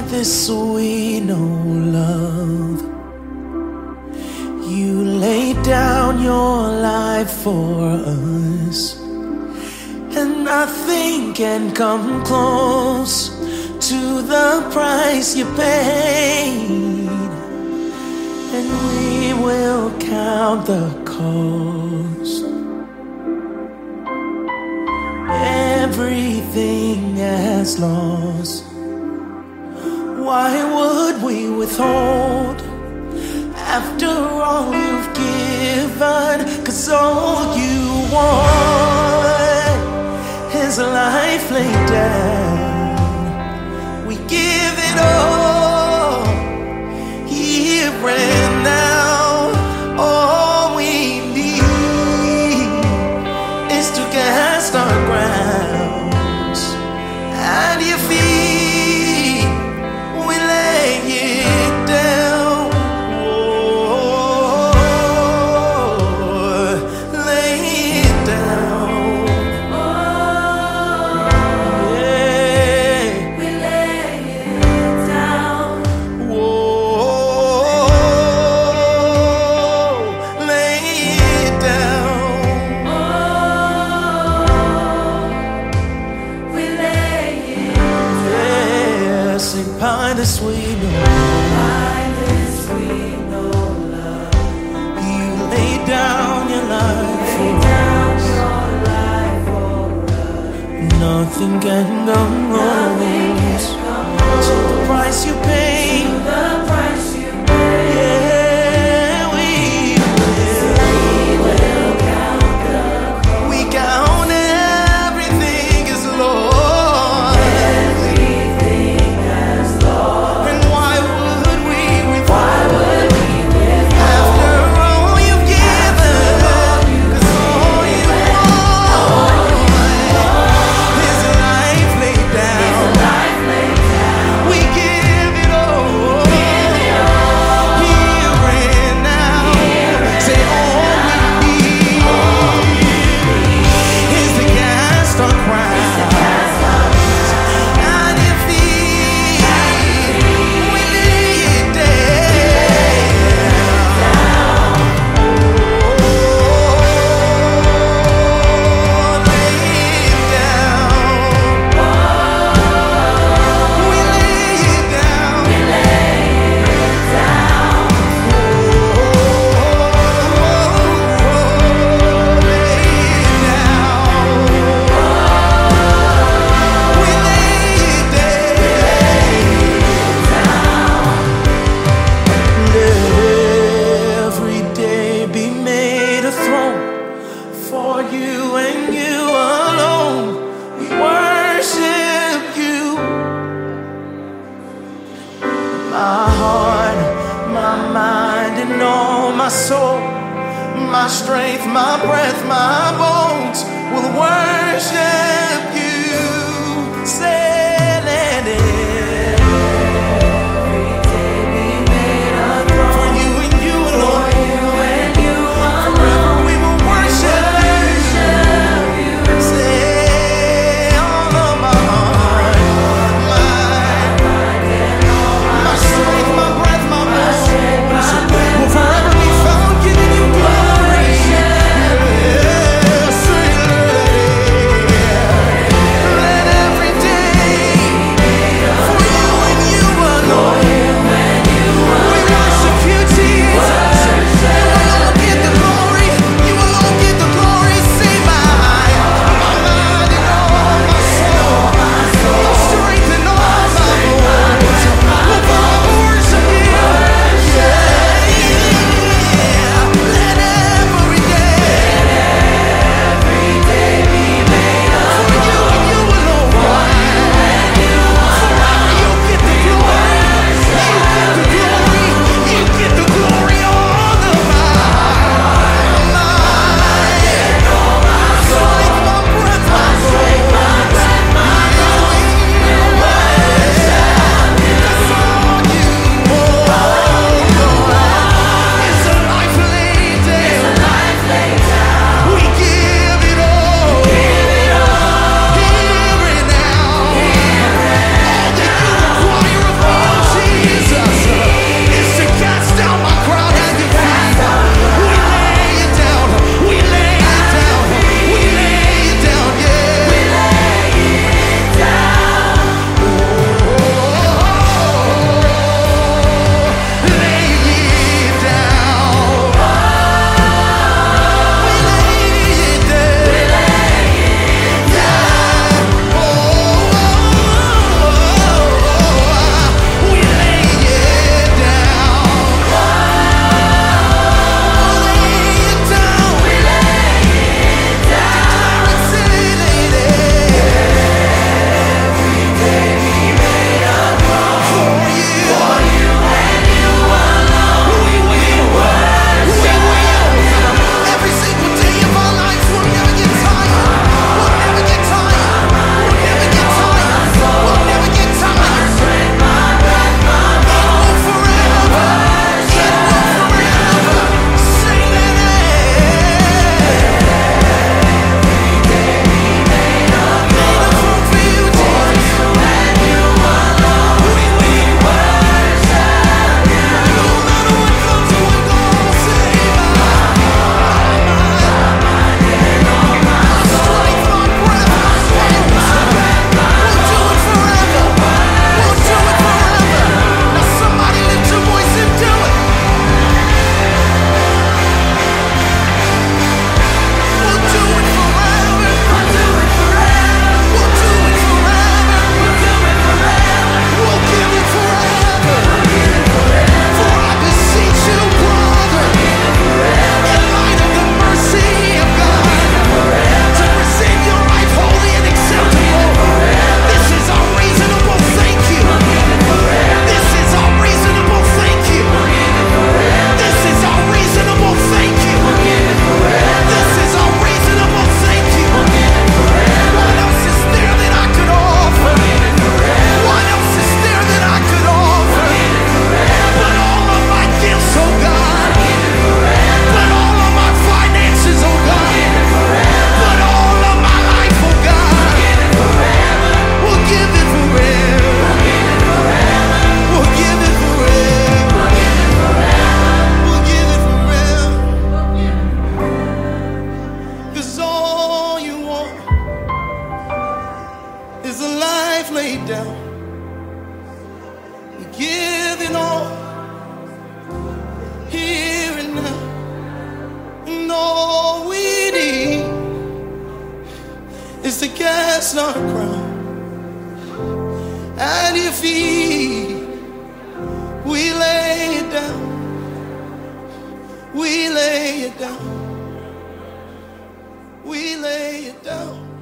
this we know love. You laid down your life for us, and nothing can come close to the price you paid. And we will count the cost. Everything has lost. Why would we withhold after all you've given? 'Cause all you want is a life laid down. We give it all here and now. All we need is to cast our crowns at your feet. We lay it down. Oh, lay it down. Yeah. We lay it down. Oh, lay it down. We lay it Yeah, say by the sweet by this we know love. you lay down your life Lay for down us. your life for us. Nothing can come close to the price you paid. The price you pay. Yeah, we will count the cost. we count everything as Lord. Everything has lost. And why would we Why would we after all you've given? 'Cause all you want is a life laid down. life lay down? We give it all here and now. Say all we need is to cast our crowns at your feet. We lay it down. Oh, lay it down. We lay it down. Every day be made a throne for you and you alone. We worship you. My heart, my mind, and all my soul, my strength, my breath, my bones will worship you. Say let it. For you and you alone. Forever we will worship you. Say all of my heart, my strength, my breath, my bones will forever be found giving you glory. Yeah, say let it. it down. We give it all here and now. And all we need is to cast our crown at your feet. We lay it down. We lay it down. We lay it down.